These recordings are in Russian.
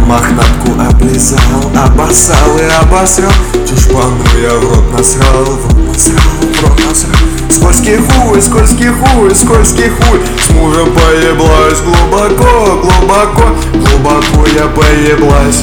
мохнатку облизал, обоссал и обосрал. Чушпану я в рот насрал, в рот насрал. Скользкий хуй, скользкий хуй, скользкий хуй. С мужем поеблась глубоко, глубоко, глубоко я поеблась.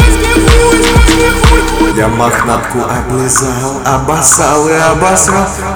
Я мохнатку облизал, обоссал и обосрал.